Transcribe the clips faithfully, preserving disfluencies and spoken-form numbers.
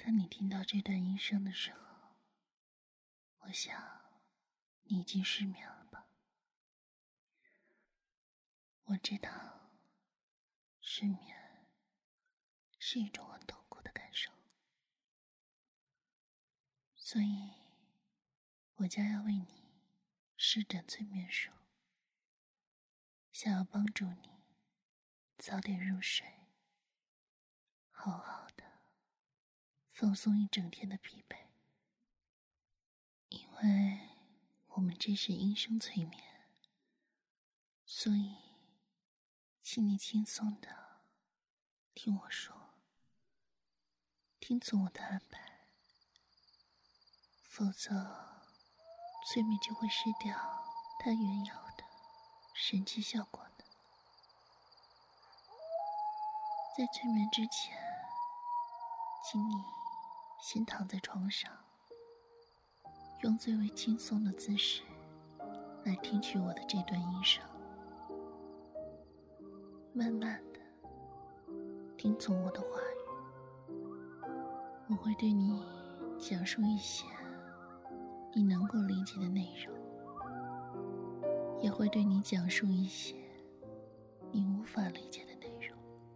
当你听到这段音声的时候，我想你已经失眠了吧。我知道失眠是一种很痛苦的感受，所以我将要为你施展催眠术，想要帮助你早点入睡，好好的放松一整天的疲惫。因为我们这是音声催眠，所以请你轻松的听我说，听从我的安排，否则催眠就会失掉它原有的神奇效果的。在催眠之前，请你先躺在床上，用最为轻松的姿势来听取我的这段音声，慢慢的听从我的话语。我会对你讲述一些你能够理解的内容，也会对你讲述一些你无法理解的内容。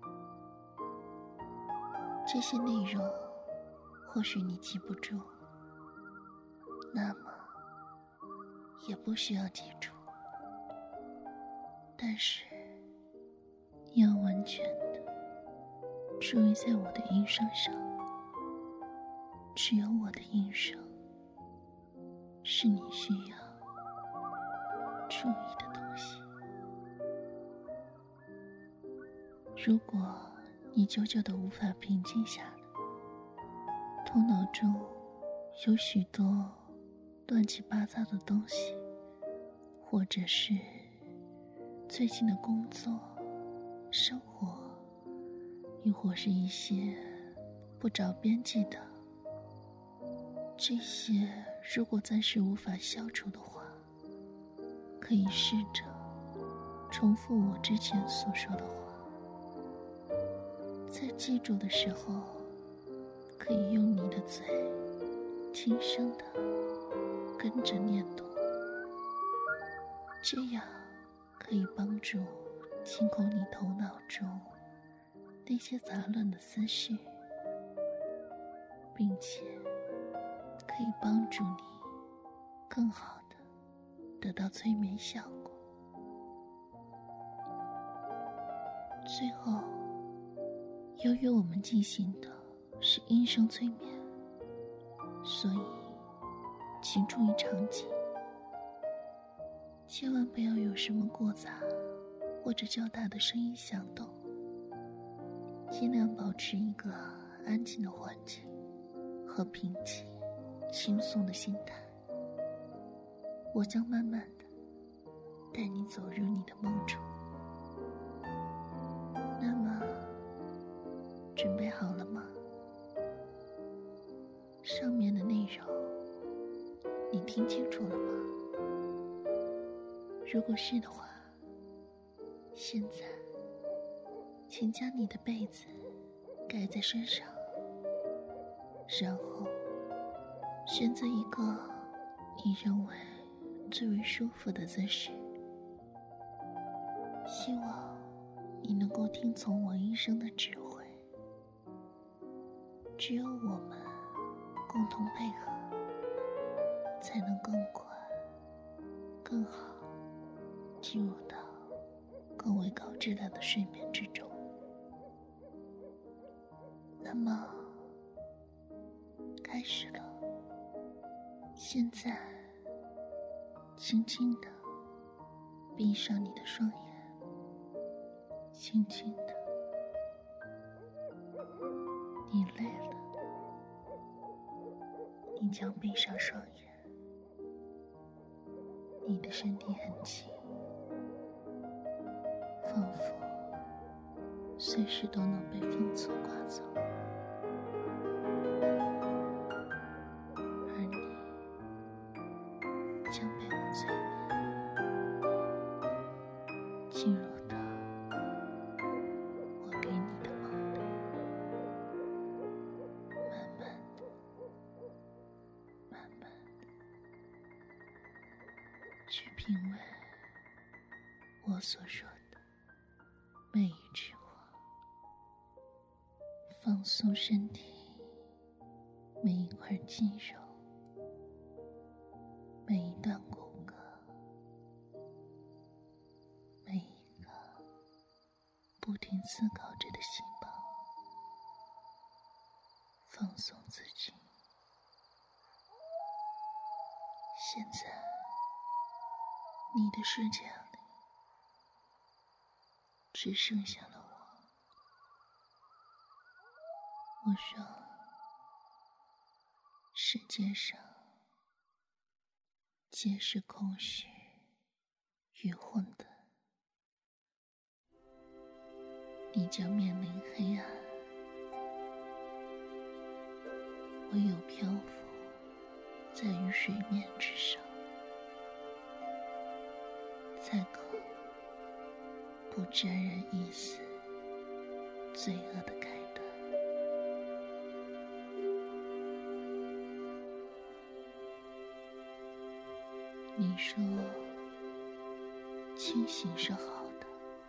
这些内容或许你记不住，那么也不需要记住，但是你要完全的注意在我的音声上，只有我的音声是你需要注意的东西。如果你久久的无法平静下来，头脑中有许多乱七八糟的东西，或者是最近的工作、生活，又或是一些不着边际的，这些如果暂时无法消除的话，可以试着重复我之前所说的话，在记住的时候，可以用你的嘴轻声的跟着念读，这样可以帮助清空你头脑中那些杂乱的思绪，并且可以帮助你更好的得到催眠效果。最后，由于我们进行的是音声催眠，所以请注意场景，千万不要有什么过杂或者较大的声音响动，尽量保持一个安静的环境和平静轻松的心态。我将慢慢的带你走入你的梦中。那么准备好了吗？上面的内容你听清楚了吗？如果是的话，现在请将你的被子盖在身上，然后选择一个你认为最为舒服的姿势。希望你能够听从我一声的指挥，只有我们共同配合，才能更快更好进入到更为高质量的睡眠之中。那么开始了，现在轻轻地闭上你的双眼，轻轻地，你累了，你将闭上双眼，你的身体很轻，仿佛随时都能被风所刮走，而你将被我催眠，进入到我给你的梦里，慢慢我所说的每一句话，放松身体每一块肌肉，每一段骨骼，每一个不停思考着的细胞，放松自己。现在你的世界里只剩下了我。我说，世界上皆是空虚与混沌，你将面临黑暗，唯有漂浮在于水面之上，才可不沾染一丝罪恶的开端。你说清醒是好的，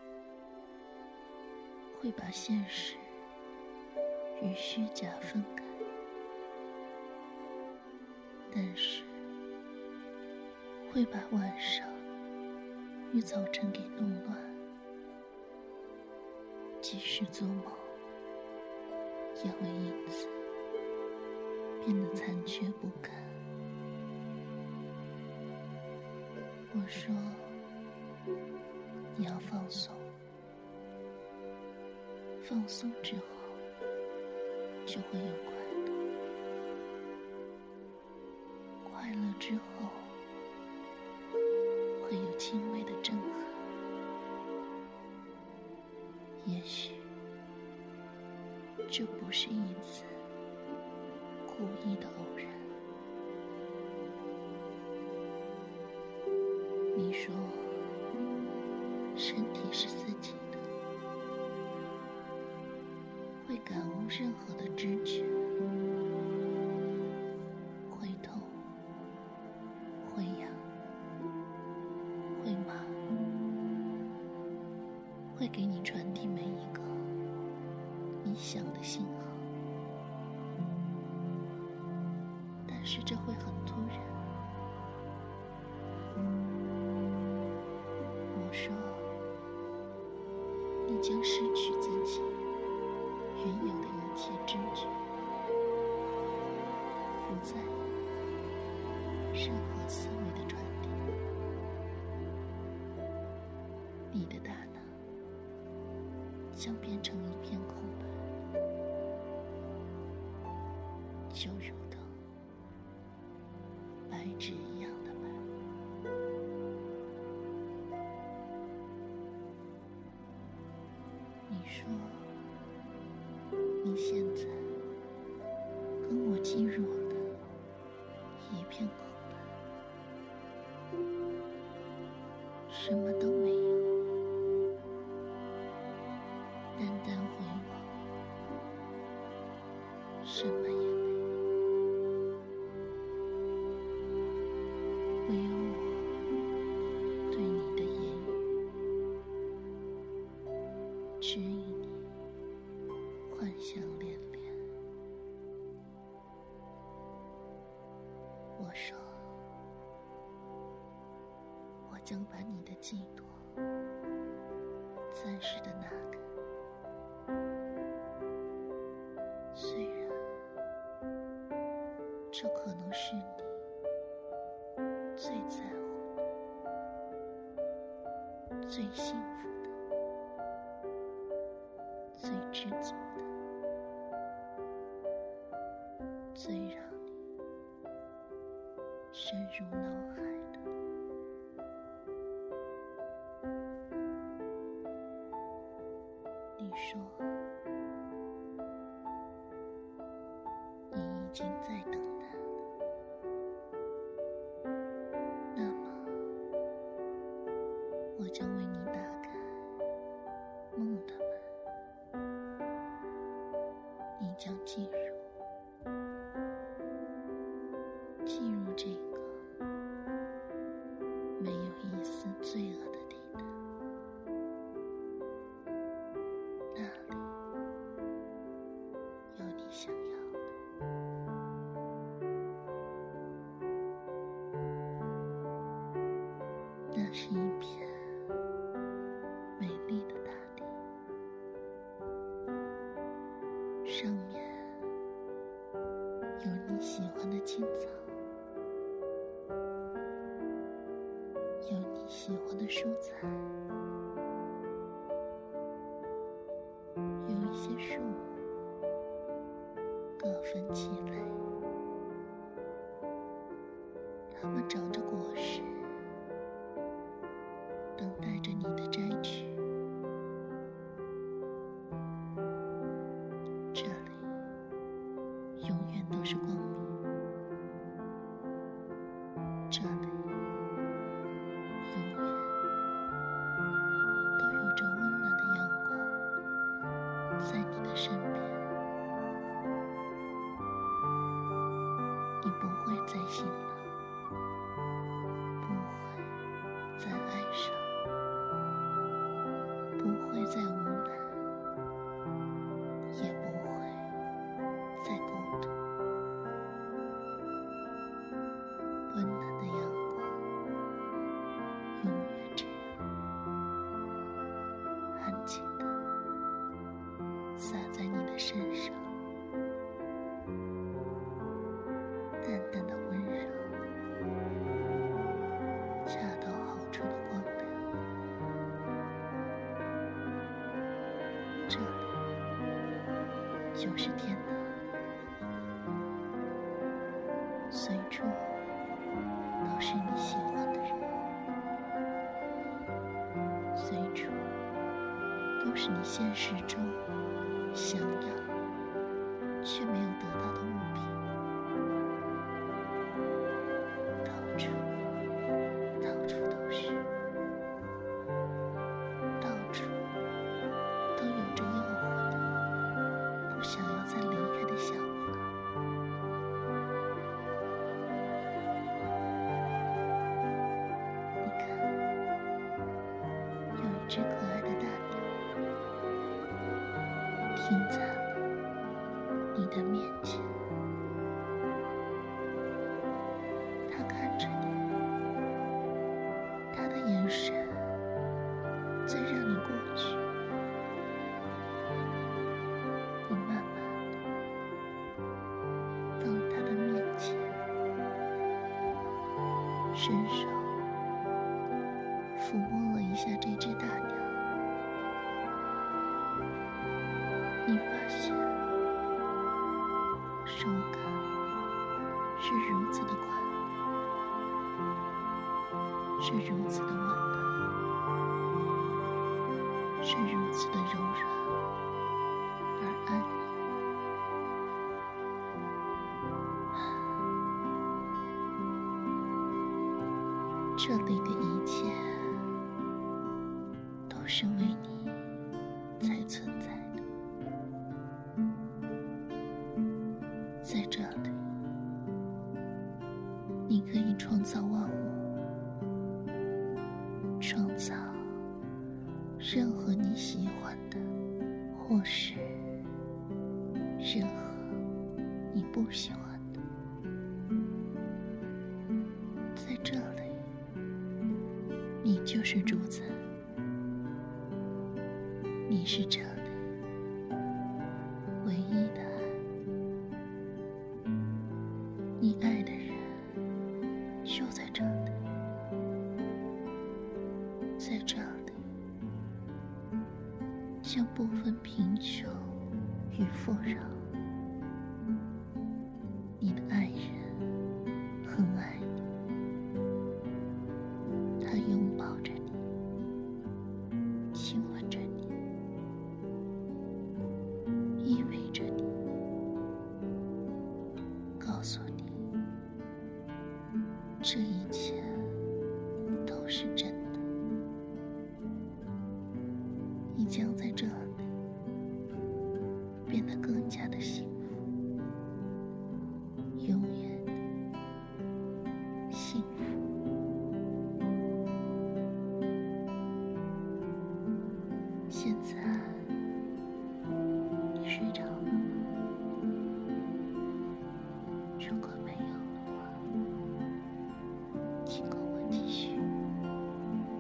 会把现实与虚假分开，但是会把晚上与早晨给弄乱。即使做梦，也会因此变得残缺不堪。我说，你要放松，放松之后就会有快乐，快乐之后会有轻微的震撼。也许这不是一次故意的偶然。你说身体是自己的，会感悟任何的知觉，会痛，会痒，会麻，会给你传递每一个你想的信号，但是这会很突然。我说，你将失去自己原有的一切知觉，不再有任何思维的传递，你的大脑将变成一片空白，就如同白纸一样的白。你说，你现在跟我进入的一片空白，什么都没有，单单回望，什么也没有，唯有我对你的言语，指引你幻想连连。我说，我将把你的寄托暂时的拿开，虽然这可能是你最在乎的、最幸福的、最知足的、最让你深入脑海的。你说，你已经在等待了，那么我将为你打开梦的门，你将进入进入这个没有一丝罪恶的地带。 是一片美丽的大地，上面有你喜欢的青草，有你喜欢的蔬菜，有一些树木各分其类，它们长着果实，等待着你的摘取。这里永远都是光明，这里永远都有着温暖的阳光在你的身边。你不会再醒了，不会再哀伤，不会再无奈，也不会再孤独。温暖的阳光永远这样安静地洒在你的身上，淡淡的温柔，恰到好处的光亮。这里就是天堂，随处都是你喜欢的人，随处都是你现实中想要却没有得到的物品，到处到处都是，到处都有着诱惑，不想要再离开的想法。你看，有一只可爱的大鸟停在了你的面前，它看着你，它的眼神在让你过去。你慢慢到它的面前，伸手抚摸了一下这只大鸟，你发现手感是如此的快乐，是如此的温暖，是如此的柔软而安宁。这里的一切都是为你才存在的，在这里，你可以创造万物，创造任何你喜欢的，或是任何你不喜欢的。在这里，你就是主宰，你是这里唯一的爱，你爱的人就在这里，在这里将不分贫穷与富饶。你的爱人很爱你，他拥抱着你，亲吻着你，依偎着你，告诉你这一切都是真的。你将在这里变得更加的幸福，永远幸福。现在你睡着了吗？如果没有的话，请跟我继续。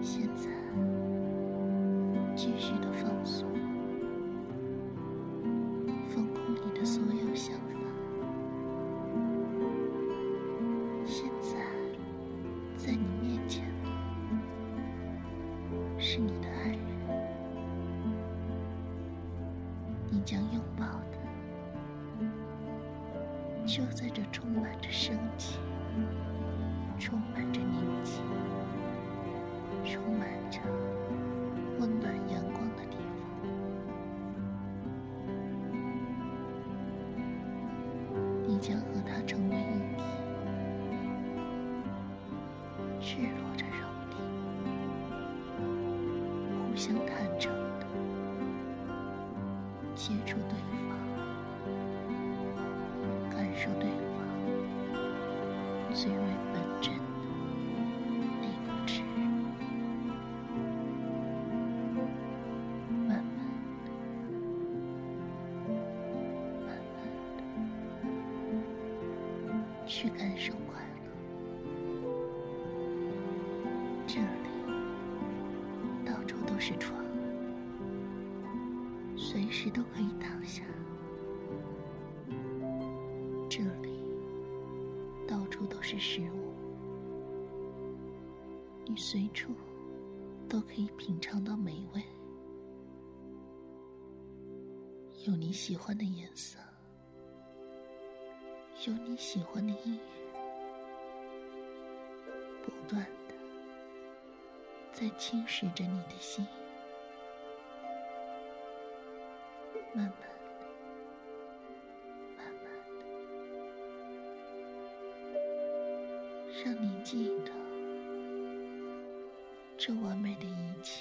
现在继续的放松，放空你的所有想法。现在在你面前的是你的爱人，你将拥抱的就在这充满着生气、充满着宁静、充满着温暖阳光的地方。你将和他成为一体，赤裸着肉体，互相坦诚的接触对方，感受对方最为本真的那股炽热。慢慢的，慢慢的去感受快乐。这里到处都是床，随时都可以躺下。这里到处都是食物，你随处都可以品尝到美味。有你喜欢的颜色，有你喜欢的音乐，不断的在侵蚀着你的心。慢慢的，慢慢的，让你记得这完美的一切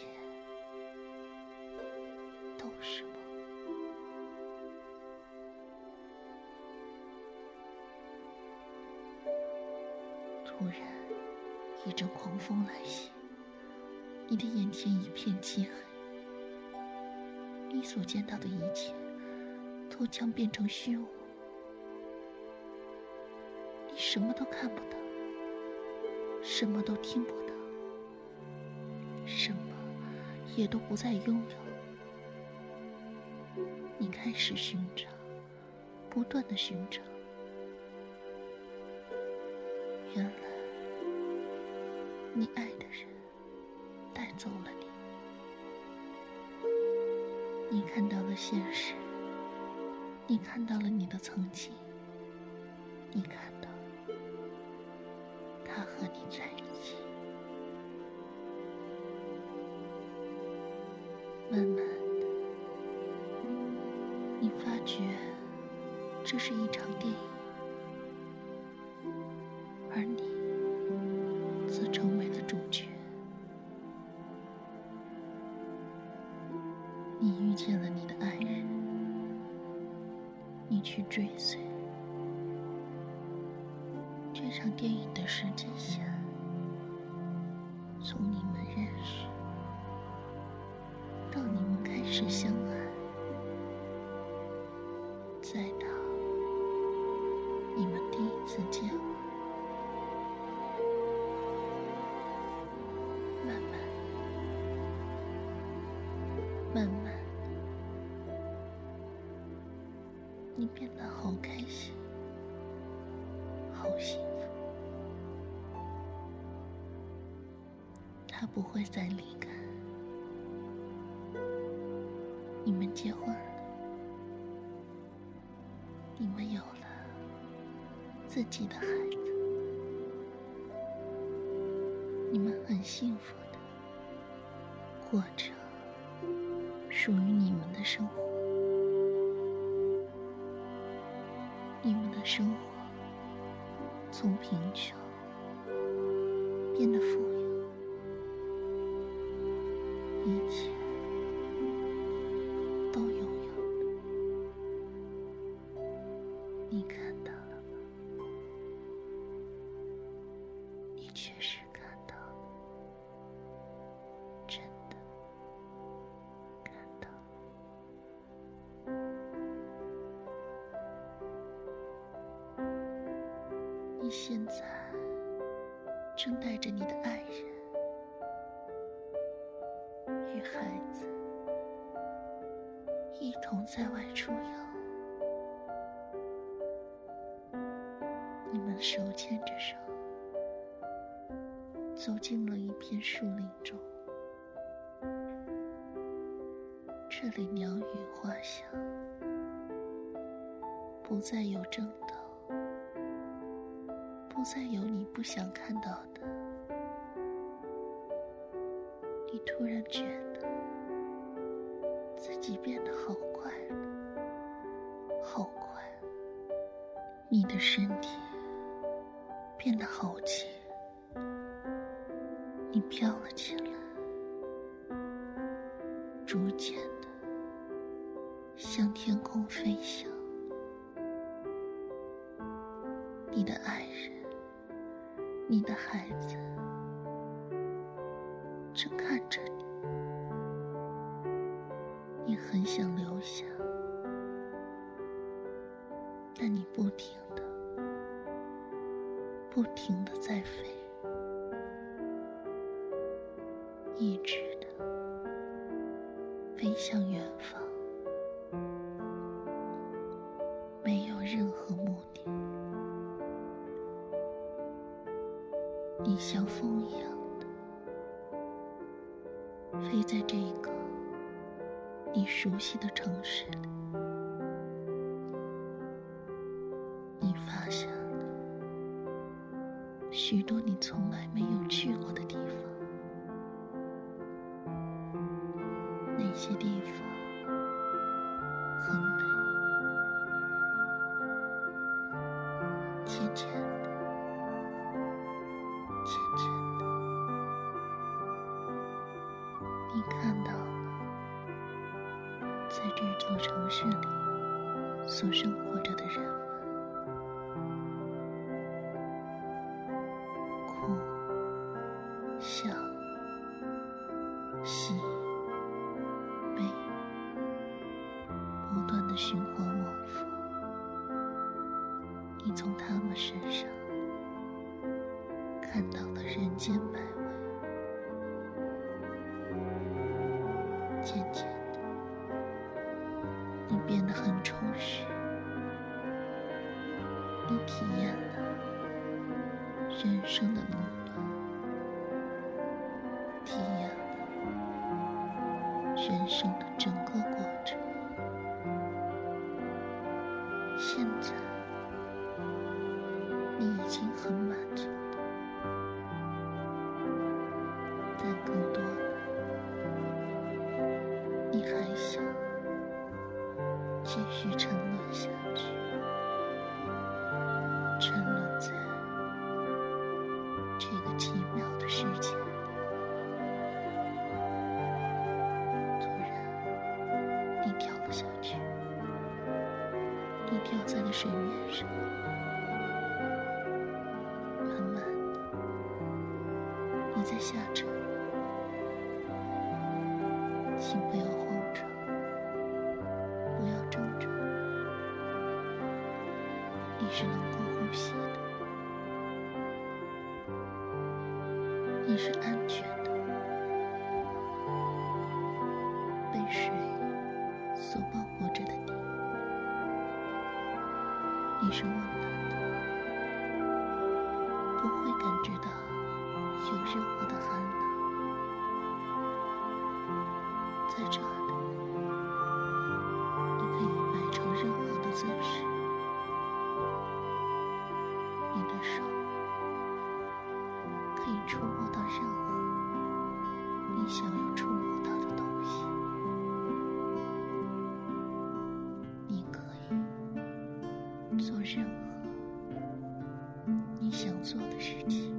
都是梦。突然一阵狂风来袭，你的眼前一片漆黑，你所见到的一切都将变成虚无，你什么都看不到，什么都听不到，什么也都不再拥有。你开始寻找，不断的寻找，原来你爱的人带走了你。你看到了现实，你看到了你的曾经，你看到他和你在一起。慢慢的，你发觉这是一场电影，而你则成为了主角。你遇见了你的爱人，你去追随。这场电影的时间线，从你们认识到你们开始相爱，再到你们第一次接吻，慢慢慢慢你变得好开心，好幸福。他不会再离开，你们结婚了，你们有了自己的孩子，你们很幸福的过着属于你们的生活。你们的生活从贫穷变得富有，一切都拥有了。你看到了吗？你确实看到了，真的看到了。你现在正带着你的爱人与孩子一同在外出游，你们手牵着手，走进了一片树林中。这里鸟语花香，不再有争斗，不再有你不想看到的。你突然觉得自己变得好快乐，好快，你的身体变得好轻，你飘了起来，逐渐的向天空飞翔。你的爱人，你的孩子正看着你，你很想留下，但你不停的不停的在飞，一直的飞向远方，没有任何目的。你像风一样的飞在这个你熟悉的城市里，你发现了许多你从来没有去过的地方，那些地方很美，浅浅的，浅浅的，你看到了在这座城市里所生活着的人们，哭、笑、喜、悲，不断的循环往复。你从他们身上看到了人间百味，渐渐的，你变得很充实，你体验了人生的冷暖，体验了人生的整个过程。现在你已经很满足了，但更多的，你还想继续沉沦下去，沉沦在这个奇妙的世界里。突然你跳了下去，你掉在了水面上，慢慢的你在下沉，请不要慌张，不要挣扎，你是能够呼吸的，你是安全的，被水所包裹着的你，你是温暖的，不会感觉到有任何的寒冷。在这里，你可以摆成任何的姿势，你的手可以触摸到任何你想要触摸到的东西，你可以做任何你想做的事情。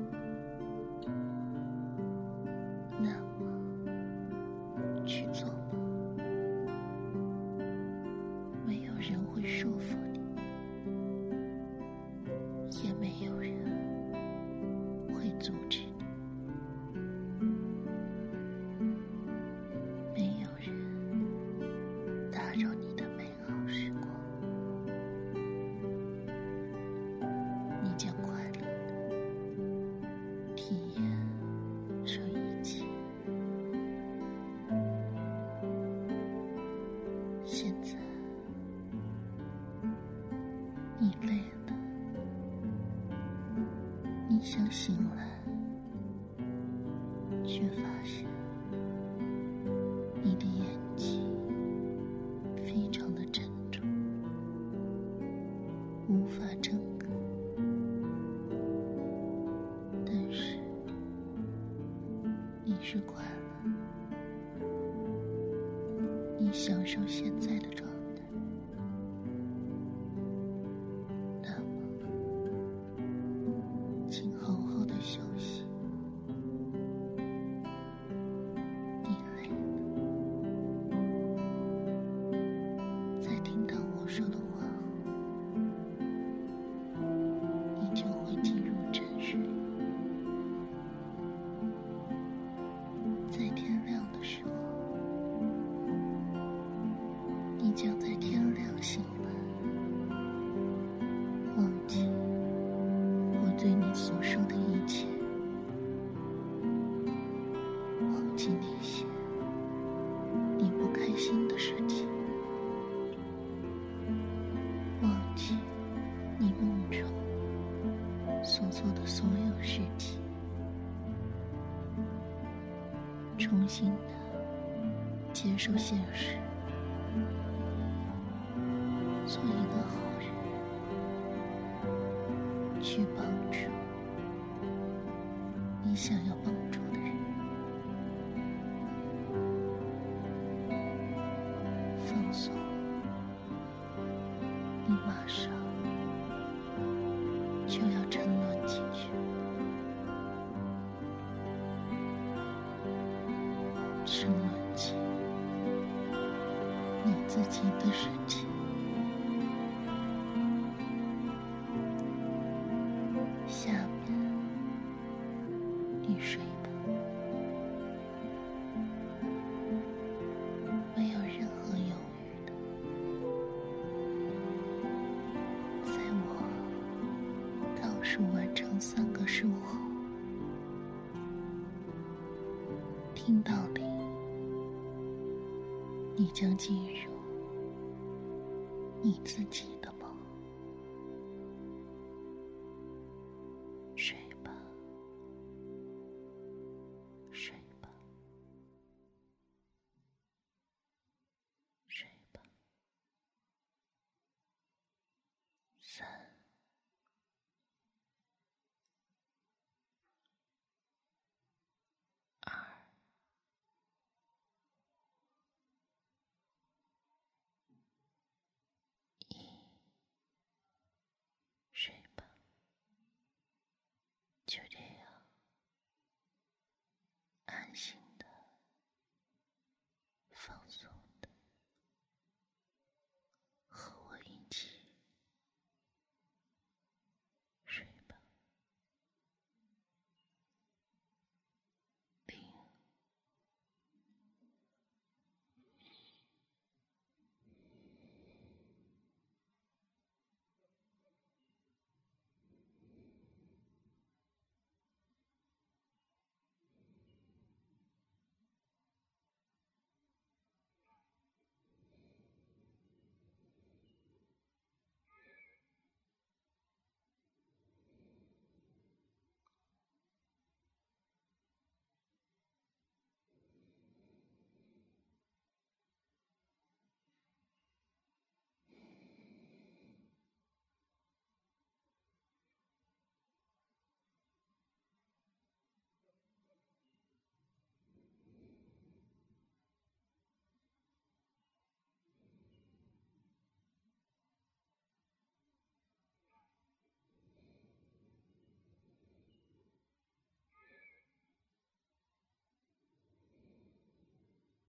那么去做吧，没有人会束缚你，也没有人会阻止你。 却发现你的眼睛非常的沉重，无法睁开。但是你是快乐，你享受现在的状态，那么请好好的休息。你累了，在听到我说的话后，你就会进入沉睡。在天亮的时候，你将在天亮醒来，忘记我对你所说的一切，忘记那些你不开心的事情，忘记你梦中所做的所有事情，重新的接受现实，做一个好人，去帮助你想要帮助的人。放松，你马上就要沉沦进去，沉沦进你自己的世界。下面你睡吧，没有任何犹豫的。在我倒数完成三个数后，听到里，你将进入你自己的梦。睡吧，睡吧，睡吧。三、二、一，睡吧。就这样，安心的放松。